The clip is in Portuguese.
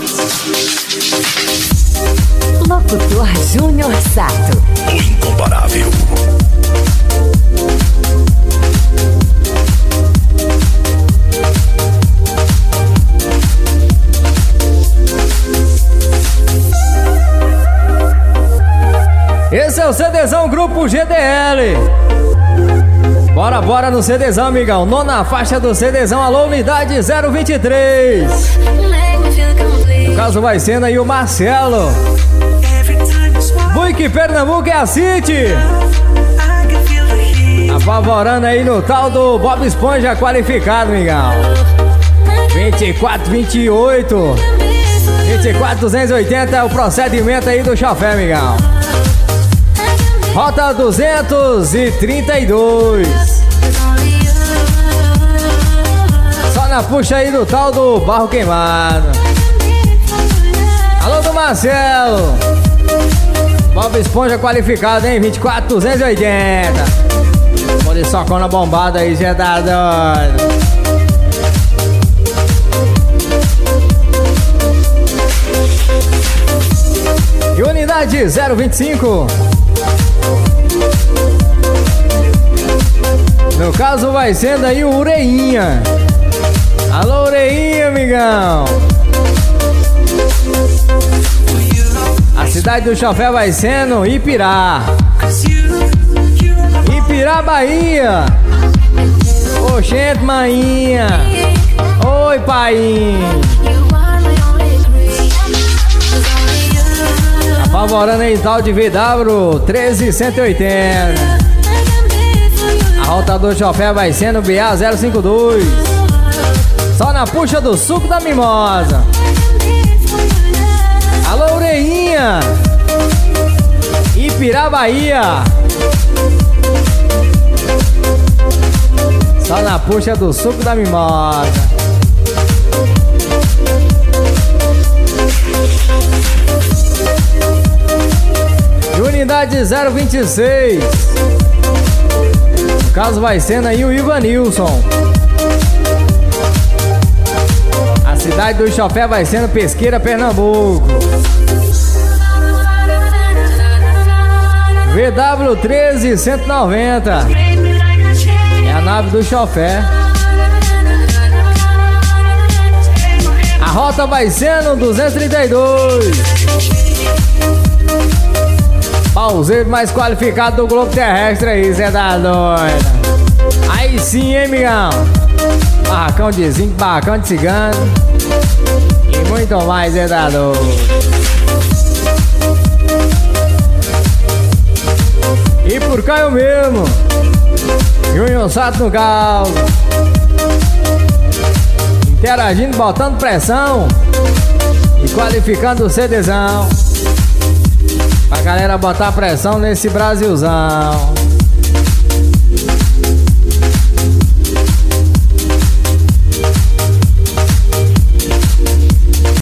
Locutor Júnior Sato, o incomparável. Esse é o CDzão Grupo GDL. Bora no CDzão, amigão. Nona faixa do CDzão, alô, unidade 023. No caso vai sendo aí o Marcelo. Buick Pernambuco é a City. Apavorando aí no tal do Bob Esponja qualificado, amigão. 2428 280 é o procedimento aí do chofé, amigão. Rota 232. Só na puxa aí do tal do Barro Queimado. Alô do Marcelo. Bob Esponja qualificado, hein? 24280. Vou de socona bombada aí, já tá doido. E unidade 025. No caso vai sendo aí o Ureinha. Alô, Ureinha, amigão. A cidade do chofé vai sendo Ipirá. Ipirá, Bahia. Oxente, mainha. Oi, painho. Apavorando aí tal de VW 13180. A rota do chofé vai sendo BA 052. Só na puxa do suco da mimosa. Alô, Ureinha. Ipirá, Bahia. Só na puxa do suco da mimosa. E unidade 026. No caso vai sendo aí o Ivanilson. A cidade do chofé vai sendo Pesqueira, Pernambuco. VW 13190. É a nave do chofé. A rota vai sendo 232. Pauseiro mais qualificado do globo terrestre aí, cê tá doido. Aí sim, hein, amigão. Barracão de zinco, barracão de cigano. E muito mais, cê tá doido. E por cá eu mesmo, Júnior Sato no caldo. Interagindo, botando pressão e qualificando o CDzão. Pra galera botar pressão nesse Brasilzão.